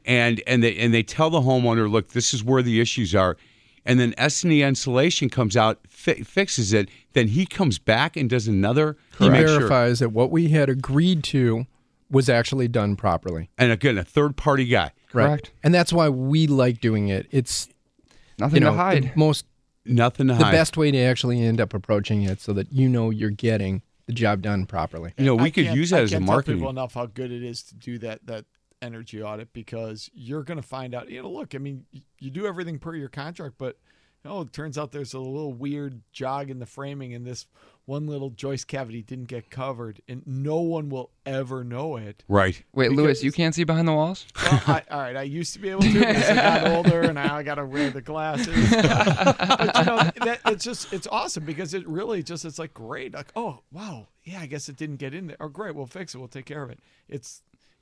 and and they and they tell the homeowner, look, this is where the issues are, and then S and E Insulation comes out, fi- fixes it, then he comes back and does another. He make sure- verifies that what we had agreed to was actually done properly. and again, a third party guy. Right. Correct. And that's why we like doing it. It's Nothing you know, to hide. the most Nothing to the hide. best way to actually end up approaching it so that you know you're getting the job done properly. You know, we I could can't- use that I as a can't tell marketing. people enough how good it is to do that that energy audit, because you're going to find out. You know, look, I mean, y- you do everything per your contract, but you know, it turns out there's a little weird jog in the framing, and this one little joist cavity didn't get covered, and no one will ever know it. Right. Wait, because- Lewis, you can't see behind the walls? Well, I, all right, I used to be able to, but as I got older, and now I got to wear the glasses. But you know, that, it's just it's awesome because it really just it's like great, like oh wow, yeah, I guess it didn't get in there. Oh great, we'll fix it, we'll take care of it. It's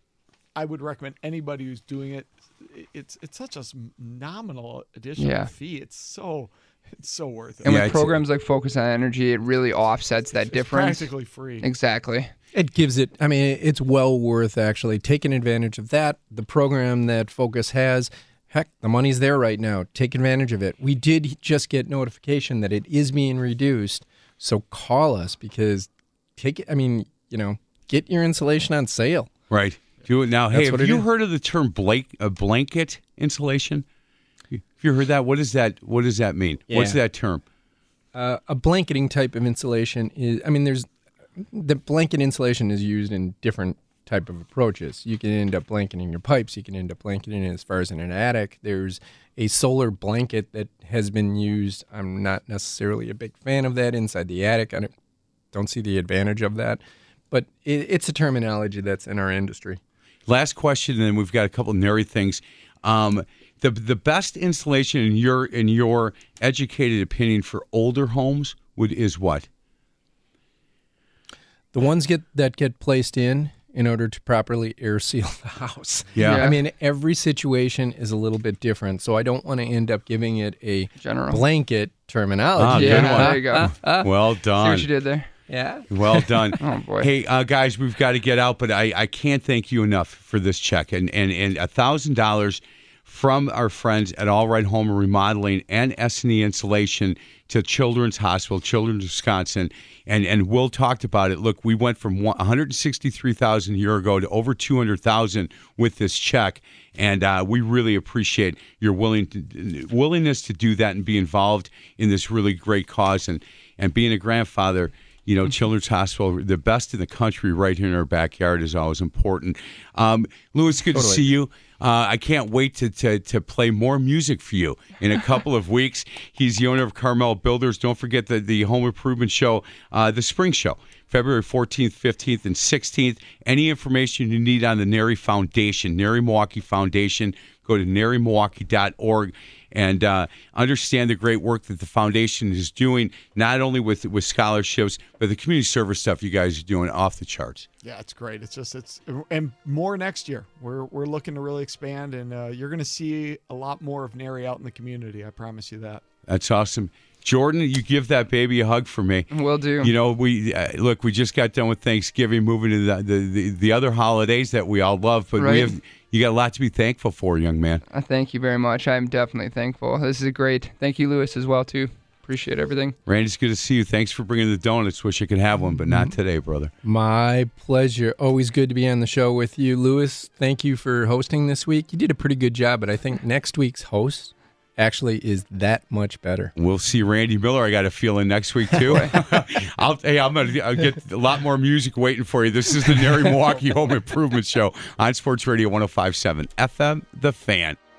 I would recommend anybody who's doing it. It's it's such a s- nominal additional Yeah. fee. It's so it's so worth it. And Yeah, with it's- programs like Focus on Energy, it really offsets that It's difference. practically free. Exactly. It gives it, I mean, it's well worth actually taking advantage of that. The program that Focus has, heck, the money's there right now. Take advantage of it. We did just get notification that it is being reduced. So call us because take it, I mean, you know, get your insulation on sale. Right. Do it now. Hey, That's have what it you is. heard of the term blank, uh, blanket insulation? Have you heard that? What does that What does that mean? What's Yeah. that term? Uh, a blanketing type of insulation is, I mean, there's, the blanket insulation is used in different type of approaches. You can end up blanketing your pipes. You can end up blanketing it as far as in an attic. There's a solar blanket that has been used. I'm not necessarily a big fan of that inside the attic. I don't, don't see the advantage of that. But it, it's a terminology that's in our industry. Last question, and then we've got a couple of nary things. Um, the the best insulation in your in your educated opinion for older homes would is what? The ones get that get placed in in order to properly air seal the house. Yeah. Yeah. I mean, every situation is a little bit different, so I don't want to end up giving it a General. blanket terminology. Ah, good Yeah, one. there you go. Well See done. what you did there? Yeah. Well done. Oh, boy. Hey, uh, guys, we've got to get out, but I, I can't thank you enough for this check. And and and a thousand dollars from our friends at All Right Home and Remodeling and S and E Insulation to Children's Hospital, Children's Wisconsin. And and Will talked about it. Look, we went from one hundred sixty-three thousand a year ago to over two hundred thousand with this check. And uh, we really appreciate your willing to, willingness to do that and be involved in this really great cause. And, and being a grandfather, you know, Children's Hospital, the best in the country right here in our backyard is always important. Um, Louis, good to see you. Uh, I can't wait to, to to play more music for you in a couple of weeks. He's the owner of Carmel Builders. Don't forget the, the Home Improvement Show, uh, the Spring Show, February fourteenth, fifteenth, and sixteenth. Any information you need on the Nary Foundation, Nary Milwaukee Foundation, go to nary milwaukee dot org and uh, understand the great work that the foundation is doing, not only with with scholarships, but the community service stuff you guys are doing off the charts. Yeah, it's great. It's just it's and more next year. We're we're looking to really expand, and uh, you're going to see a lot more of Nary out in the community. I promise you that. That's awesome. Jordan, you give that baby a hug for me. Will do. You know, we uh, look. We just got done with Thanksgiving, moving to the the, the, the other holidays that we all love. But we Right. have you got a lot to be thankful for, young man. Uh, thank you very much. I'm definitely thankful. This is great. Thank you, Lewis, as well, too. Appreciate everything. Randy, it's good to see you. Thanks for bringing the donuts. Wish I could have one, but not today, brother. My pleasure. Always good to be on the show with you, Lewis. Thank you for hosting this week. You did a pretty good job, but I think next week's host actually is that much better. We'll see Randy Miller. I got a feeling next week too. I'll, hey, I'm gonna I'll get a lot more music waiting for you. This is the Nary Milwaukee Home Improvement Show on Sports Radio one oh five point seven F M, The Fan.